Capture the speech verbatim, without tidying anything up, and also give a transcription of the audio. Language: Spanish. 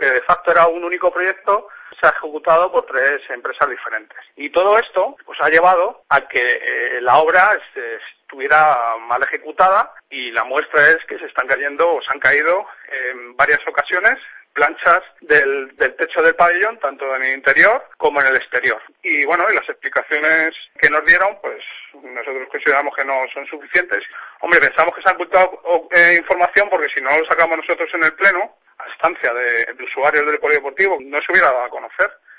que de facto era un único proyecto, se ha ejecutado por tres empresas diferentes. Y todo esto pues ha llevado a que eh, la obra este, estuviera mal ejecutada, y la muestra es que se están cayendo o se han caído en varias ocasiones planchas del, del techo del pabellón, tanto en el interior como en el exterior. Y bueno, y las explicaciones que nos dieron, pues nosotros consideramos que no son suficientes. Hombre, pensamos que se han ocultado eh, información, porque si no lo sacamos nosotros en el pleno, a instancia de, de usuarios del polideportivo, no se hubiera dado a conocer.